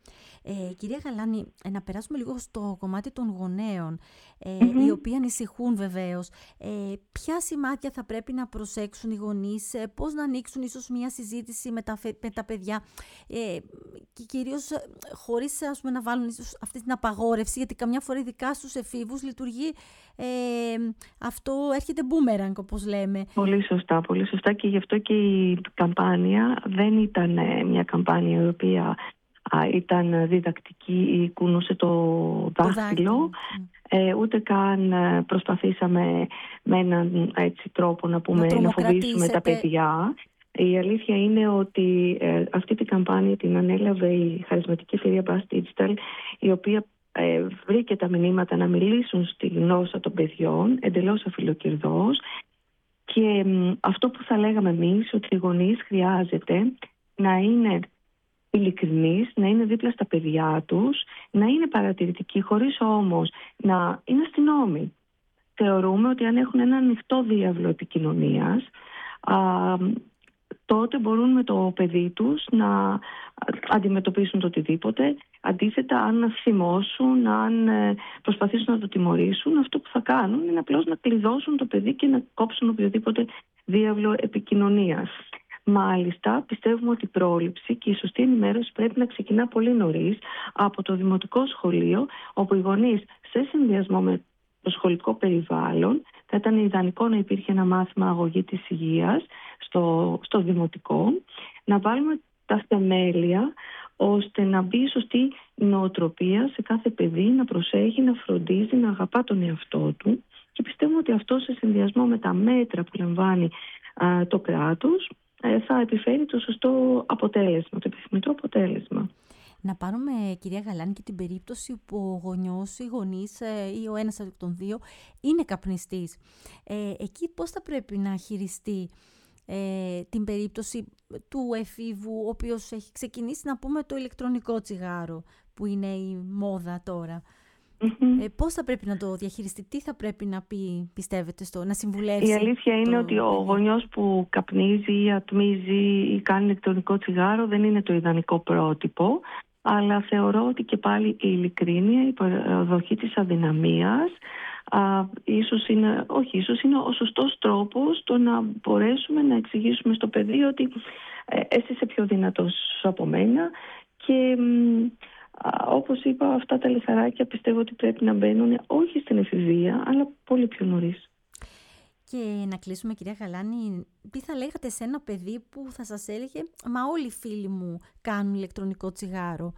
Ε, κυρία Γαλάνη, ε, να περάσουμε λίγο στο κομμάτι των γονέων, ε, mm-hmm. οι οποίοι ανησυχούν βεβαίως. Ε, ποια σημάδια θα πρέπει να προσέξουν οι γονείς, ε, πώς να ανοίξουν ίσως μια συζήτηση με τα, με τα παιδιά ε, και κυρίως ε, χωρίς ας πούμε, να βάλουν ίσως αυτή την απαγόρευση, γιατί καμιά φορά ειδικά στους εφήβους λειτουργεί ε, αυτό, έρχεται μπούμεραγκ όπως λέμε. Πολύ σωστά, πολύ σωστά και γι' αυτό και η καμπάνια δεν ήταν ε, μια καμπάνια η οποία... ήταν διδακτική ή κουνούσε το δάχτυλο. ε, ούτε καν προσπαθήσαμε με έναν έτσι τρόπο να, πούμε, να, να φοβήσουμε τα παιδιά. Η αλήθεια είναι ότι ε, αυτή την καμπάνια την ανέλαβε η χαρισματική εταιρεία Bass Digital, η οποία ε, βρήκε τα μηνύματα να μιλήσουν στη γλώσσα των παιδιών, εντελώς αφιλοκερδώς. Και ε, αυτό που θα λέγαμε εμείς, ότι οι γονείς χρειάζεται να είναι ειλικρινείς, να είναι δίπλα στα παιδιά τους, να είναι παρατηρητικοί, χωρίς όμως να είναι αστυνόμοι. Θεωρούμε ότι αν έχουν ένα ανοιχτό διάβλο επικοινωνίας, α, τότε μπορούν με το παιδί τους να αντιμετωπίσουν το οτιδήποτε. Αντίθετα, αν θυμώσουν, αν προσπαθήσουν να το τιμωρήσουν, αυτό που θα κάνουν είναι απλώς να κλειδώσουν το παιδί και να κόψουν οποιοδήποτε διάβλο επικοινωνίας. Μάλιστα, πιστεύουμε ότι η πρόληψη και η σωστή ενημέρωση πρέπει να ξεκινά πολύ νωρίς από το δημοτικό σχολείο, όπου οι γονείς σε συνδυασμό με το σχολικό περιβάλλον, θα ήταν ιδανικό να υπήρχε ένα μάθημα αγωγή της υγείας στο, στο δημοτικό, να βάλουμε τα θεμέλια ώστε να μπει η σωστή νοοτροπία σε κάθε παιδί, να προσέχει, να φροντίζει, να αγαπά τον εαυτό του, και πιστεύουμε ότι αυτό σε συνδυασμό με τα μέτρα που λαμβάνει α, το κράτος θα επιφέρει το σωστό αποτέλεσμα, το επιθυμητό αποτέλεσμα. Να πάρουμε, κυρία Γαλάνη, και την περίπτωση που ο γονιός ή γονείς ή ο ένας από τον δύο είναι καπνιστής. Ε, εκεί πώς θα πρέπει να χειριστεί ε, την περίπτωση του εφήβου, ο οποίος έχει ξεκινήσει, να πούμε, το ηλεκτρονικό τσιγάρο, που είναι η μόδα τώρα. Mm-hmm. Ε, πώς θα πρέπει να το διαχειριστεί, τι θα πρέπει να πει, πιστεύετε, στο, να συμβουλεύσει? Η αλήθεια είναι ότι ο γονιός που καπνίζει ή ατμίζει ή κάνει ηλεκτρονικό τσιγάρο δεν είναι το ιδανικό πρότυπο, αλλά θεωρώ ότι και πάλι η ειλικρίνεια, η παραδοχή της αδυναμίας, α, ίσως είναι, όχι, ίσως είναι ο σωστός τρόπος το να μπορέσουμε να εξηγήσουμε στο παιδί ότι ε, εσύ είσαι πιο δυνατός από μένα, και όπως είπα, αυτά τα λιθαράκια πιστεύω ότι πρέπει να μπαίνουν όχι στην εφηβεία, αλλά πολύ πιο νωρίς. Και να κλείσουμε, κυρία Γαλάνη, τι θα λέγατε σε ένα παιδί που θα σας έλεγε «Μα όλοι οι φίλοι μου κάνουν ηλεκτρονικό τσιγάρο»?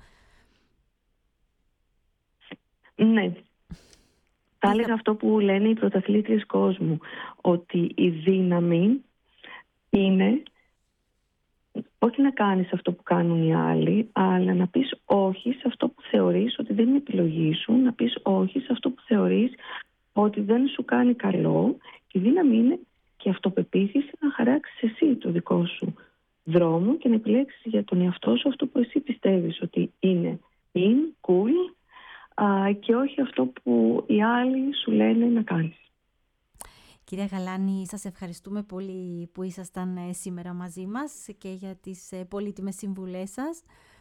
Ναι. Θα έλεγα θα... αυτό που λένε οι πρωταθλήτριες κόσμου, ότι η δύναμη είναι όχι να κάνεις αυτό που κάνουν οι άλλοι, αλλά να πεις όχι σε αυτό που θεωρείς ότι δεν είναι επιλογή σου, να πεις όχι σε αυτό που θεωρείς ότι δεν σου κάνει καλό. Η δύναμη είναι και η αυτοπεποίθηση να χαράξεις εσύ το δικό σου δρόμο και να επιλέξεις για τον εαυτό σου αυτό που εσύ πιστεύεις ότι είναι in, cool, α, και όχι αυτό που οι άλλοι σου λένε να κάνεις. Κυρία Γαλάνη, σας ευχαριστούμε πολύ που ήσασταν σήμερα μαζί μας και για τις πολύτιμες συμβουλές σας.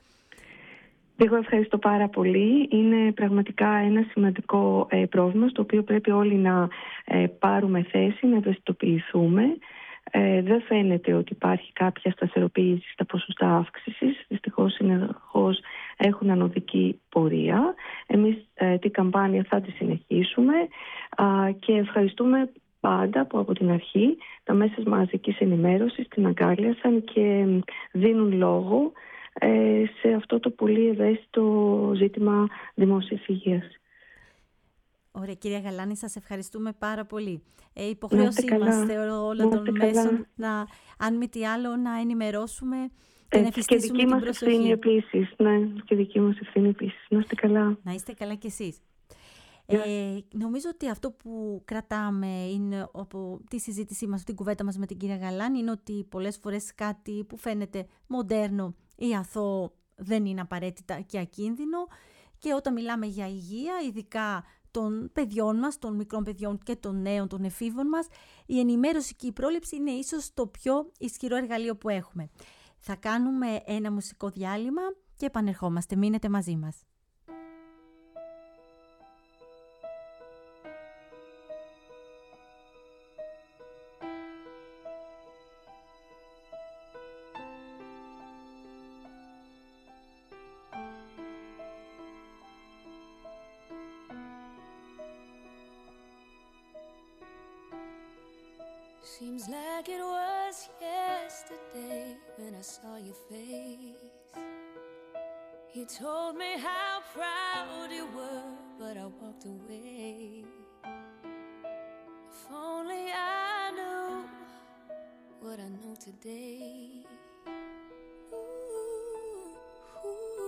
Εγώ ευχαριστώ πάρα πολύ. Είναι πραγματικά ένα σημαντικό ε, πρόβλημα στο οποίο πρέπει όλοι να ε, πάρουμε θέση, να ευαισθητοποιηθούμε. Ε, δεν φαίνεται ότι υπάρχει κάποια σταθεροποίηση στα ποσοστά αύξησης. Δυστυχώς, συνεχώς έχουν ανωδική πορεία. Εμείς ε, την καμπάνια θα τη συνεχίσουμε α, και ευχαριστούμε πάντα που από την αρχή τα μέσα μαζικής ενημέρωσης την αγκάλιασαν και δίνουν λόγο ε, σε αυτό το πολύ ευαίσθητο ζήτημα δημόσιας υγείας. Ωραία, κυρία Γαλάνη, σας ευχαριστούμε πάρα πολύ. Ε, υποχρέωσή μας, θεωρώ, όλων των μέσων, να, αν μη τι άλλο, να ενημερώσουμε και να εφιστήσουμε την προσοχή. Και δική μας ευθύνη επίσης. Ναι, και δική μας ευθύνη επίσης. Να είστε καλά. Να είστε καλά κι εσείς. Ε, νομίζω ότι αυτό που κρατάμε είναι από τη συζήτησή μας, την κουβέντα μας με την κυρία Γαλάνη, είναι ότι πολλές φορές κάτι που φαίνεται μοντέρνο ή αθώο δεν είναι απαραίτητα και ακίνδυνο, και όταν μιλάμε για υγεία, ειδικά των παιδιών μας, των μικρών παιδιών και των νέων, των εφήβων μας, η ενημέρωση και η πρόληψη είναι ίσως το πιο ισχυρό εργαλείο που έχουμε. Θα κάνουμε ένα μουσικό διάλειμμα και επανερχόμαστε. Μείνετε μαζί μας. Seems like it was yesterday when I saw your face. You told me how proud you were, but I walked away. If only I knew what I know today. Ooh,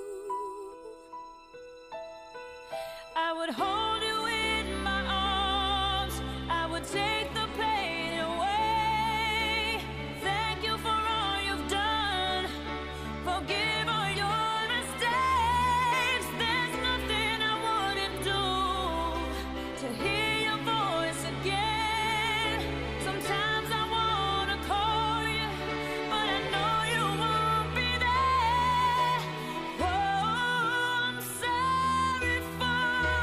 ooh. I would hold you in my arms, I would take the pain away. Thank you for all you've done, forgive all your mistakes. There's nothing I wouldn't do to hear your voice again. Sometimes I wanna call you, but I know you won't be there. Oh, I'm sorry for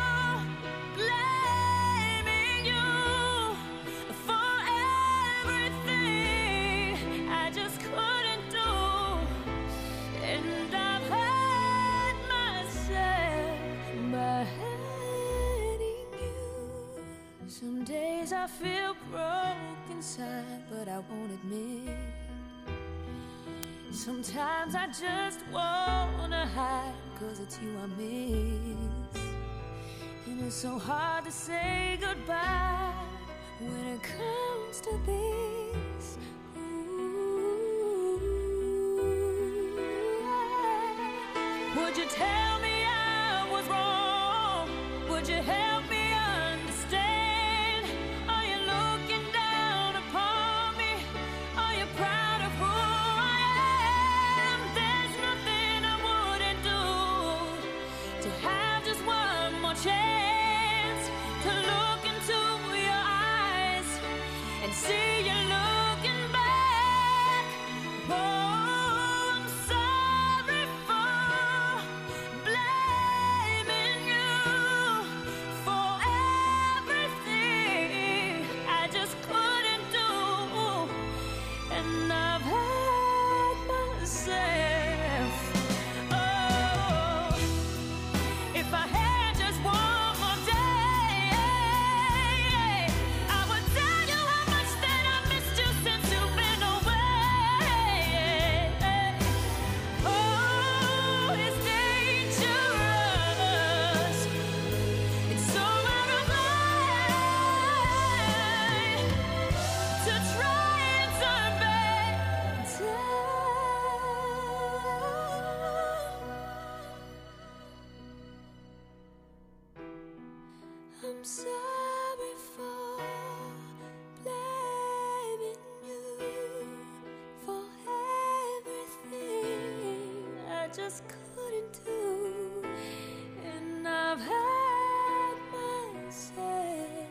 blaming you for everything I just couldn't do. And I've hurt myself by hurting you. Some days I feel broke inside, but I won't admit. Sometimes I just wanna hide, cause it's you I miss. And it's so hard to say goodbye when it comes to this. Ooh. Would you tell me I was wrong? Would you help me understand? Are you looking down upon me? Are you proud of who I am? There's nothing I wouldn't do to have just one more chance to look into your eyes and see you looking back. Oh, I'm sorry for blaming you for everything I just couldn't do. And I've hurt myself. Oh, if I had just one more day, I would tell you how much that I missed you since you've been away. Oh, it's dangerous. It's so out of line to try and turn back time. I'm sorry for blaming you for everything I just couldn't do. And I've hurt myself.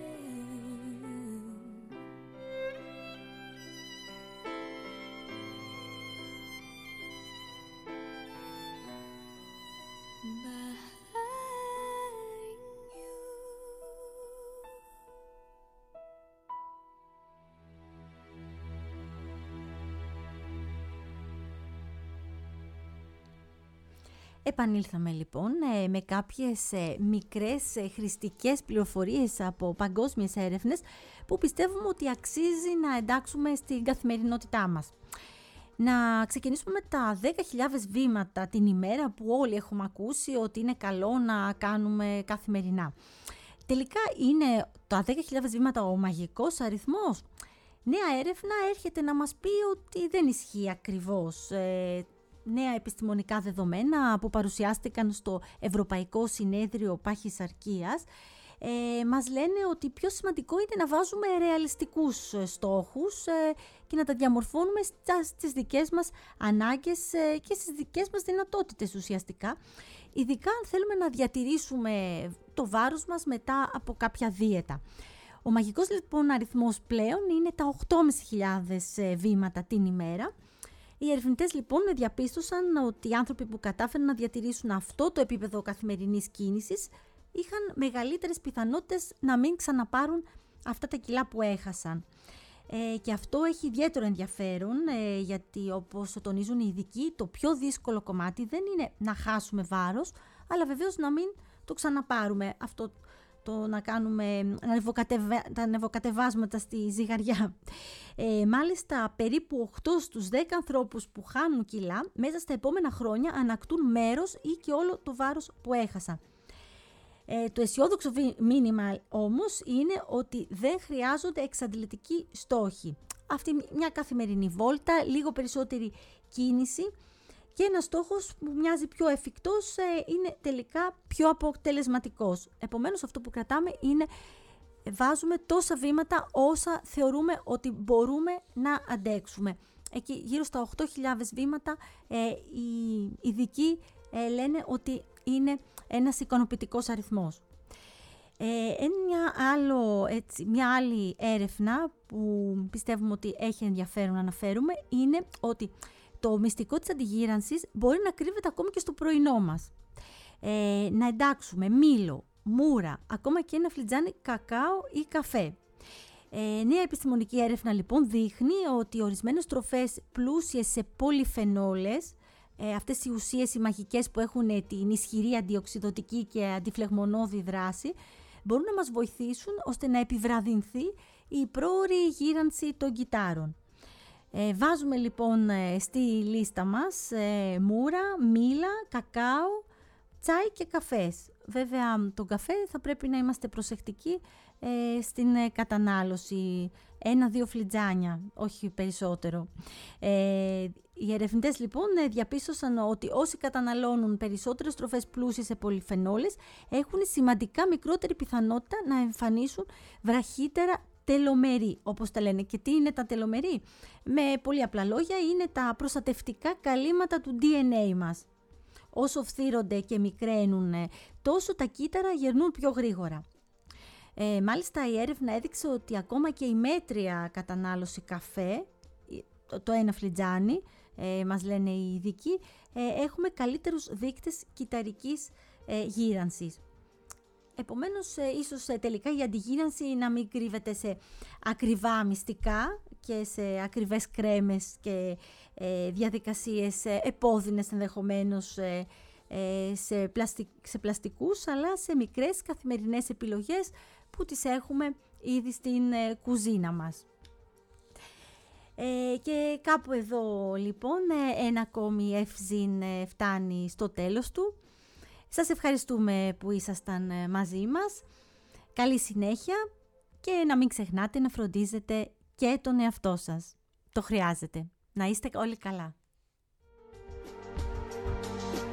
By hurting you. Επανήλθαμε λοιπόν ε, με κάποιες ε, μικρές ε, χρηστικές πληροφορίες από παγκόσμιες έρευνες που πιστεύουμε ότι αξίζει να εντάξουμε στην καθημερινότητά μας. Να ξεκινήσουμε με τα δέκα χιλιάδες βήματα την ημέρα που όλοι έχουμε ακούσει ότι είναι καλό να κάνουμε καθημερινά. Τελικά είναι τα δέκα χιλιάδες βήματα ο μαγικός αριθμός? Νέα έρευνα έρχεται να μας πει ότι δεν ισχύει ακριβώς. Ε, νέα επιστημονικά δεδομένα που παρουσιάστηκαν στο Ευρωπαϊκό Συνέδριο Παχυσαρκίας ε, μας λένε ότι πιο σημαντικό είναι να βάζουμε ρεαλιστικούς στόχους ε, και να τα διαμορφώνουμε στις δικές μας ανάγκες ε, και στις δικές μας δυνατότητες ουσιαστικά, ειδικά αν θέλουμε να διατηρήσουμε το βάρος μας μετά από κάποια δίαιτα. Ο μαγικός λοιπόν αριθμός πλέον είναι τα οκτώ χιλιάδες πεντακόσια βήματα την ημέρα. Οι ερευνητές λοιπόν διαπίστωσαν ότι οι άνθρωποι που κατάφεραν να διατηρήσουν αυτό το επίπεδο καθημερινής κίνησης είχαν μεγαλύτερες πιθανότητες να μην ξαναπάρουν αυτά τα κιλά που έχασαν. Ε, και αυτό έχει ιδιαίτερο ενδιαφέρον ε, γιατί όπως τονίζουν οι ειδικοί, το πιο δύσκολο κομμάτι δεν είναι να χάσουμε βάρος, αλλά βεβαίως να μην το ξαναπάρουμε αυτό το να κάνουμε να νευοκατεβα... τα νευοκατεβάσματα στη ζυγαριά. Ε, μάλιστα, περίπου οκτώ στους δέκα ανθρώπους που χάνουν κιλά μέσα στα επόμενα χρόνια ανακτούν μέρος ή και όλο το βάρος που έχασαν. Ε, το αισιόδοξο μήνυμα όμως είναι ότι δεν χρειάζονται εξαντλητικοί στόχοι. Αυτή μια καθημερινή βόλτα, λίγο περισσότερη κίνηση και ένας στόχος που μοιάζει πιο εφικτός ε, είναι τελικά πιο αποτελεσματικός. Επομένως, αυτό που κρατάμε είναι βάζουμε τόσα βήματα όσα θεωρούμε ότι μπορούμε να αντέξουμε. Εκεί γύρω στα οκτώ χιλιάδες βήματα ε, οι ειδικοί ε, λένε ότι είναι ένας ικανοποιητικός αριθμός. Ε, ένα άλλο, έτσι, μια άλλη έρευνα που πιστεύουμε ότι έχει ενδιαφέρον να αναφέρουμε είναι ότι το μυστικό της αντιγύρανσης μπορεί να κρύβεται ακόμη και στο πρωινό μας. Ε, να εντάξουμε μήλο, μούρα, ακόμα και ένα φλιτζάνι κακάο ή καφέ. Ε, νέα επιστημονική έρευνα λοιπόν δείχνει ότι ορισμένες τροφές πλούσιες σε πολυφενόλες, ε, αυτές οι ουσίες οι μαγικές που έχουν ε, την ισχυρή αντιοξυδωτική και αντιφλεγμονώδη δράση, μπορούν να μας βοηθήσουν ώστε να επιβραδυνθεί η πρόωρη γύρανση των κυττάρων. Ε, βάζουμε λοιπόν ε, στη λίστα μας ε, μούρα, μήλα, κακάο, τσάι και καφές. Βέβαια, τον καφέ θα πρέπει να είμαστε προσεκτικοί ε, στην ε, κατανάλωση. Ένα-δύο φλιτζάνια, όχι περισσότερο. Ε, οι ερευνητές λοιπόν ε, διαπίστωσαν ότι όσοι καταναλώνουν περισσότερες τροφές πλούσιες σε πολυφενόλες έχουν σημαντικά μικρότερη πιθανότητα να εμφανίσουν βραχύτερα τελομερή, όπως τα λένε. Και τι είναι τα τελομερή? Με πολύ απλά λόγια, είναι τα προστατευτικά καλύματα του ντι εν έι μας. Όσο φθύρονται και μικραίνουν, τόσο τα κύτταρα γερνούν πιο γρήγορα. Ε, μάλιστα η έρευνα έδειξε ότι ακόμα και η μέτρια κατανάλωση καφέ, το, το ένα φλιτζάνι, ε, μας λένε οι ειδικοί, ε, έχουμε καλύτερους δείκτες κυτταρικής ε, γύρανσης. Επομένως, ε, ίσως ε, τελικά η αντιγύρανση να μην κρύβεται σε ακριβά μυστικά και σε ακριβές κρέμες και ε, διαδικασίες ε, επώδυνες ενδεχομένως ε, ε, σε, πλαστικ, σε πλαστικούς, αλλά σε μικρές καθημερινές επιλογές που τις έχουμε ήδη στην ε, κουζίνα μας. Ε, και κάπου εδώ λοιπόν ε, ένα ακόμη Ευζήν ε, φτάνει στο τέλος του. Σας ευχαριστούμε που ήσασταν μαζί μας. Καλή συνέχεια και να μην ξεχνάτε να φροντίζετε και τον εαυτό σας. Το χρειάζεται. Να είστε όλοι καλά.